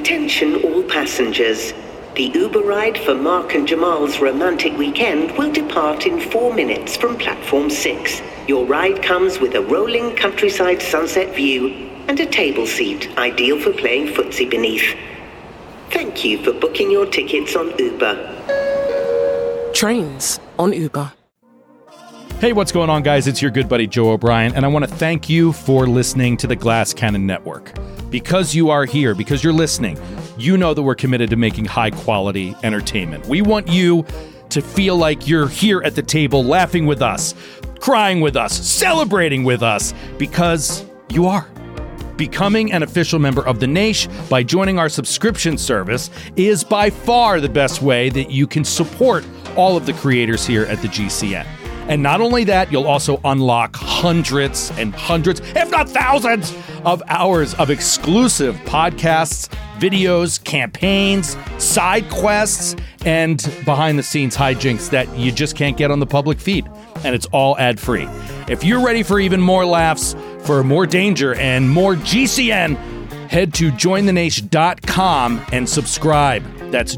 Attention all passengers. The Uber ride for Mark and Jamal's romantic weekend will depart in 4 minutes from platform 6. Your ride comes with a rolling countryside sunset view and a table seat ideal for playing footsie beneath. Thank you for booking your tickets on Uber. Trains on Uber. Hey, what's going on, guys? It's your good buddy Joe O'Brien, and I want to thank you for listening to the Glass Cannon Network. Because you are here, because you're listening, you know that we're committed to making high-quality entertainment. We want you to feel like you're here at the table laughing with us, crying with us, celebrating with us, because you are. Becoming an official member of the Nation by joining our subscription service is by far the best way that you can support all of the creators here at the GCN. And not only that, you'll also unlock hundreds and hundreds, if not thousands, of hours of exclusive podcasts, videos, campaigns, side quests, and behind-the-scenes hijinks that you just can't get on the public feed. And it's all ad-free. If you're ready for even more laughs, for more danger, and more GCN, head to jointhenation.com and subscribe. That's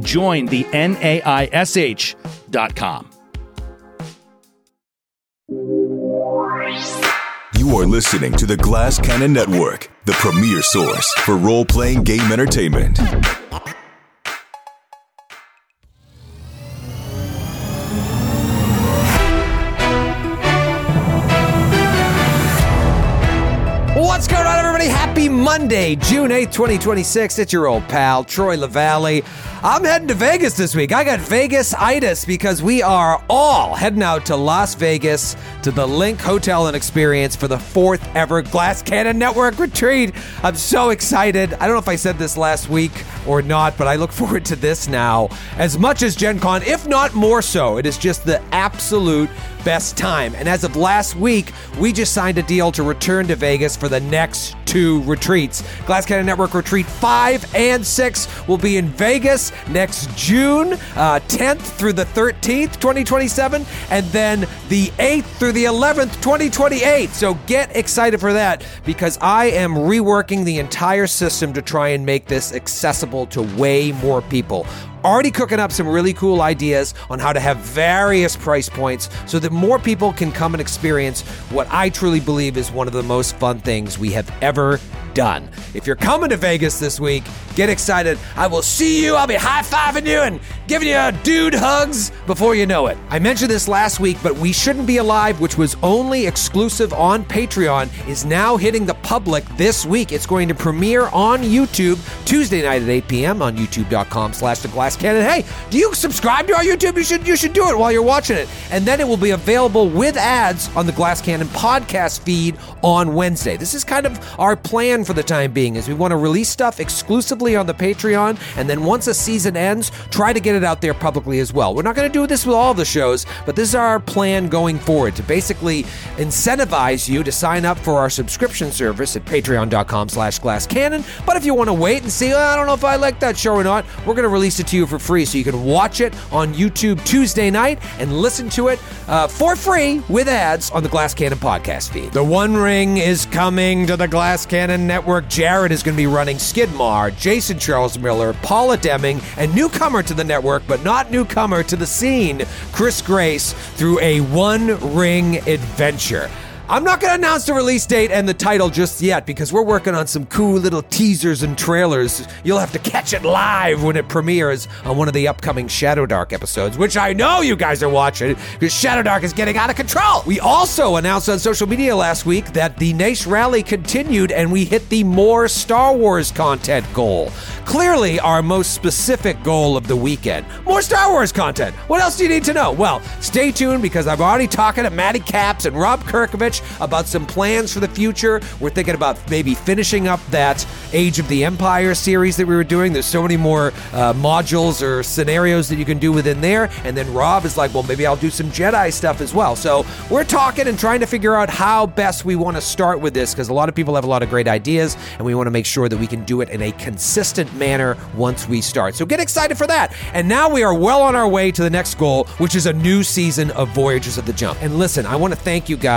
jointhenaish.com. You are listening to the Glass Cannon Network, the premier source for role-playing game entertainment. What's going on, everybody? Happy Monday, June 8th, 2026. It's your old pal, Troy LaValle. I'm heading to Vegas this week. I got Vegas-itis because we are all heading out to Las Vegas to the Link Hotel and Experience for the 4th ever Glass Cannon Network retreat. I'm so excited. I don't know if I said this last week or not, but I look forward to this now as much as Gen Con, if not more so. It is just the absolute best time. And as of last week, we just signed a deal to return to Vegas for the next 2 retreats. Glass Cannon Network Retreat 5 and 6 will be in Vegas next June 10th through the 13th, 2027, and then the 8th through the 11th, 2028. So get excited for that, because I am reworking the entire system to try and make this accessible to way more people. Already cooking up some really cool ideas on how to have various price points so that more people can come and experience what I truly believe is one of the most fun things we have ever done. If you're coming to Vegas this week, get excited. I will see you. I'll be high-fiving you and giving you dude hugs before you know it. I mentioned this last week, but We Shouldn't Be Alive, which was only exclusive on Patreon, is now hitting the public this week. It's going to premiere on YouTube Tuesday night at 8 p.m. on youtube.com/theglasscannon. Hey, do you subscribe to our YouTube? You should do it while you're watching it. And then it will be available with ads on the Glass Cannon podcast feed on Wednesday. This is kind of our plan for the time being, is we want to release stuff exclusively on the Patreon, and then once a season ends, try to get it out there publicly as well. We're not going to do this with all the shows, but this is our plan going forward, to basically incentivize you to sign up for our subscription service at patreon.com/glasscannon. But if you want to wait and see, I don't know if I like that show or not, we're going to release it to you for free, so you can watch it on YouTube Tuesday night and listen to it for free with ads on the Glass Cannon podcast feed. The One Ring is coming to the Glass Cannon Network. Jared is going to be running Skidmar, Jason Charles Miller, Paula Deming, and newcomer to the network, but not newcomer to the scene, Chris Grace, through a One Ring adventure. I'm not going to announce the release date and the title just yet, because we're working on some cool little teasers and trailers. You'll have to catch it live when it premieres on one of the upcoming Shadow Dark episodes, which I know you guys are watching, because Shadow Dark is getting out of control. We also announced on social media last week that the Nash Rally continued, and we hit the more Star Wars content goal. Clearly our most specific goal of the weekend. More Star Wars content. What else do you need to know? Well, stay tuned, because I'm already talking to Matty Caps and Rob Kirkovich about some plans for the future. We're thinking about maybe finishing up that Age of the Empire series that we were doing. There's so many more modules or scenarios that you can do within there. And then Rob is like, well, maybe I'll do some Jedi stuff as well. So we're talking and trying to figure out how best we want to start with this, because a lot of people have a lot of great ideas, and we want to make sure that we can do it in a consistent manner once we start. So get excited for that. And now we are well on our way to the next goal, which is a new season of Voyagers of the Jump. And listen, I want to thank you guys for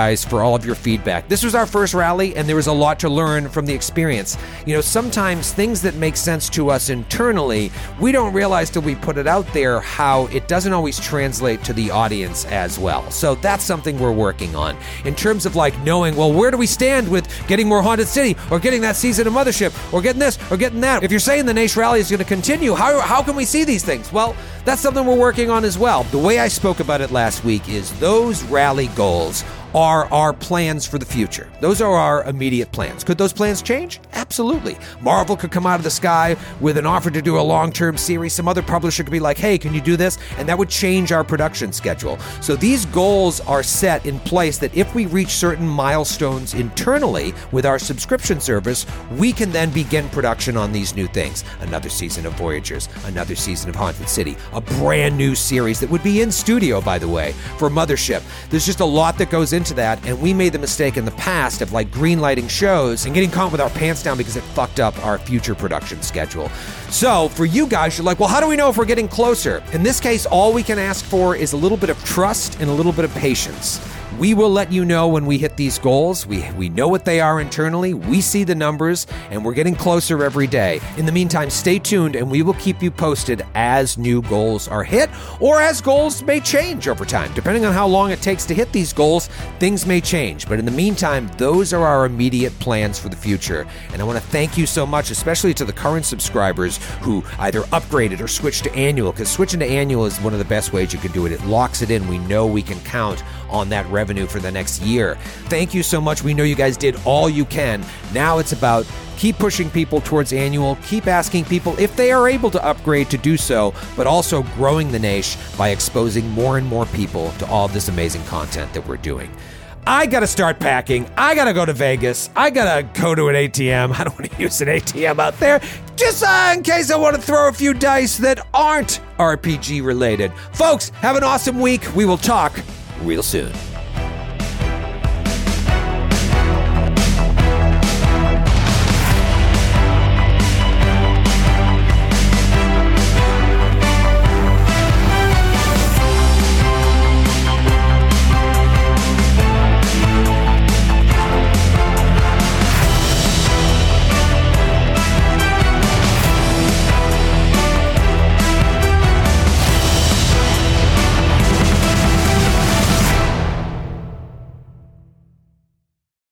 all of your feedback. This was our first rally, and there was a lot to learn from the experience. Sometimes things that make sense to us internally, we don't realize till we put it out there how it doesn't always translate to the audience as well. So that's something we're working on. In terms of knowing, well, where do we stand with getting more Haunted City, or getting that season of Mothership, or getting this, or getting that? If you're saying the Naish Rally is going to continue, how can we see these things? Well, that's something we're working on as well. The way I spoke about it last week is those rally goals are our plans for the future. Those are our immediate plans. Could those plans change? Absolutely. Marvel could come out of the sky with an offer to do a long-term series. Some other publisher could be like, hey, can you do this? And that would change our production schedule. So these goals are set in place that if we reach certain milestones internally with our subscription service, we can then begin production on these new things. Another season of Voyagers, another season of Haunted City, a brand new series that would be in studio, by the way, for Mothership. There's just a lot that goes into that, and we made the mistake in the past of green-lighting shows and getting caught with our pants down because it fucked up our future production schedule. So for you guys, you're like, well, how do we know if we're getting closer? In this case, all we can ask for is a little bit of trust and a little bit of patience. We will let you know when we hit these goals. We know what they are internally. We see the numbers, and we're getting closer every day. In the meantime, stay tuned, and we will keep you posted as new goals are hit, or as goals may change over time. Depending on how long it takes to hit these goals, things may change. But in the meantime, those are our immediate plans for the future. And I want to thank you so much, especially to the current subscribers who either upgraded or switched to annual, because switching to annual is one of the best ways you can do it. It locks it in. We know we can count on that revenue for the next year. Thank you so much. We know you guys did all you can. Now it's about keep pushing people towards annual, keep asking people if they are able to upgrade to do so, but also growing the Naish by exposing more and more people to all of this amazing content that we're doing. I gotta start packing. I gotta go to Vegas. I gotta go to an ATM. I don't want to use an ATM out there, just in case I want to throw a few dice that aren't RPG related. Folks, have an awesome week. We will talk real soon.